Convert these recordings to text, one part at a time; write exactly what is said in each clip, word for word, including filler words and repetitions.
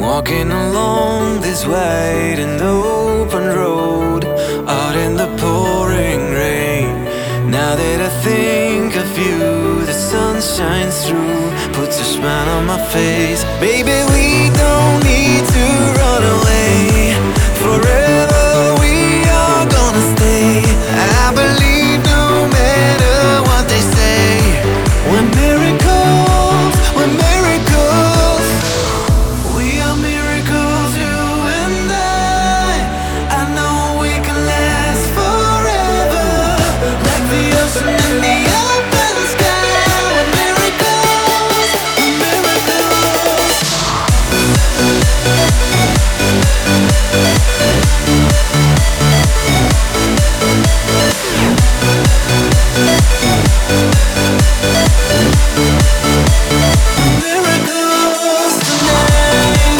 Walking along this wide and open road, out in the pouring rain. Now that I think of you, the sun shines through, puts a smile on my face. Baby, we don't need to run away. Forever we are gonna stay. I believe no matter what they say. We're miracles, we're miracles. We are miracles, you and I. I know we can last forever, like the ocean and the open sky. We're miracles, we're miracles. Miracles tonight.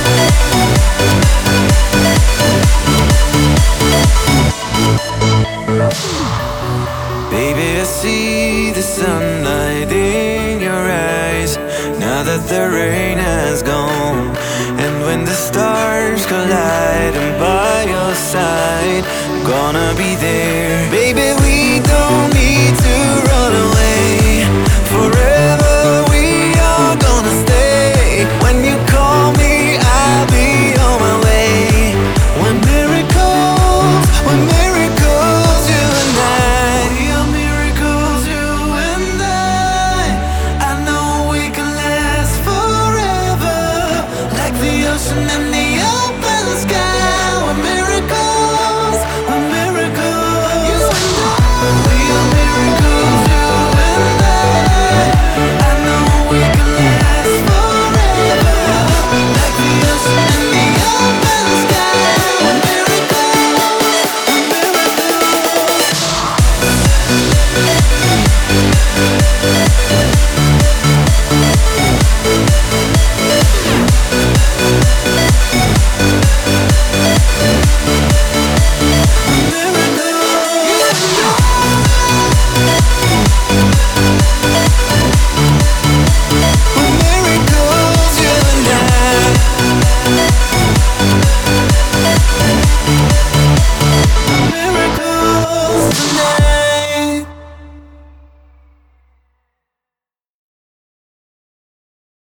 Baby, I see the sunlight in your eyes, now that the rain has gone. And when the stars collide, I'm by your side, I'm gonna be there. Baby, we don't need to run away. Forever we are gonna stay. When you call me, I'll be on my way. We're miracles, we're miracles, you and I. We are miracles, you and I. I know we can last forever, like the ocean and the open sky.